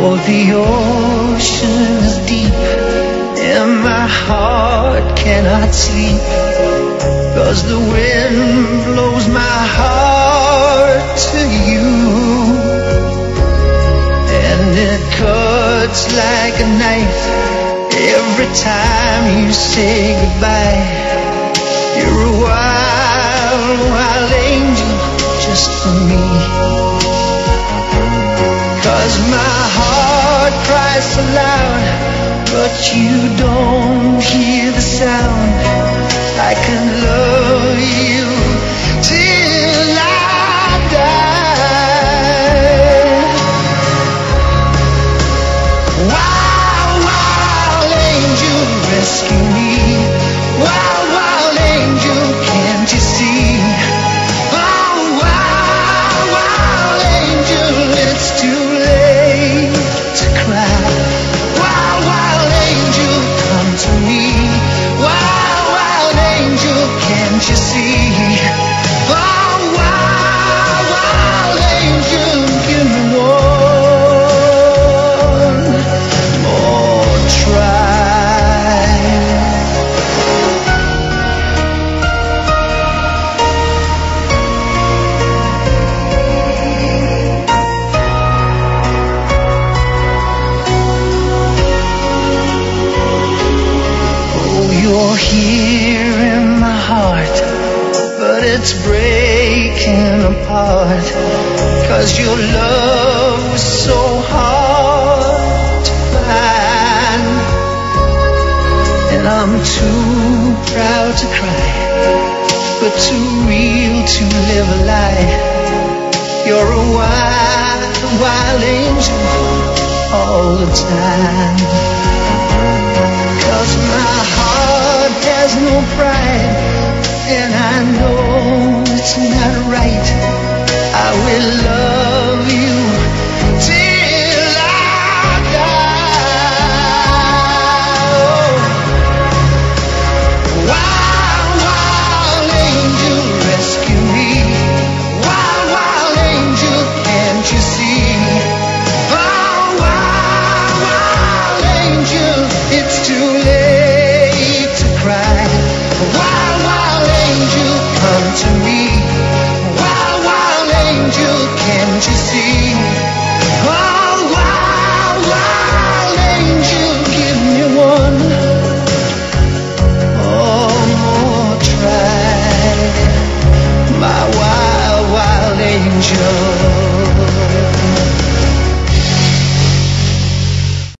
For the ocean is deep and my heart cannot sleep, 'cause the wind blows my heart to you, and it cuts like a knife every time you say goodbye. You're a wild, wild angel just for me. 'Cause my heart cries so loud, but you don't hear the sound. I can love you till I die. Wild, wild angel, rescue me. Wild, wild angel, can't you see? Oh, wild, wild angel, it's too late to cry. Wild, wild angel, come to me. Wild, wild angel, can't you see? Oh, wild, wild angel, give me one more try. Oh, you're here in my heart, but it's breaking apart. 'Cause your love was so hard to find, and I'm too proud to cry, but too real to live a lie. You're a wild, wild angel all the time. 'Cause my heart has no pride, and I know it's not right. I will love you till I die. Oh, wild, wild angel, rescue me. Wild, wild angel, can't you see? Oh, wild, wild angel, it's too late to cry. Wild, wild angel, come to me. Wild, wild angel, can't you see? Oh, wild, wild angel, give me one more try. My wild, wild angel.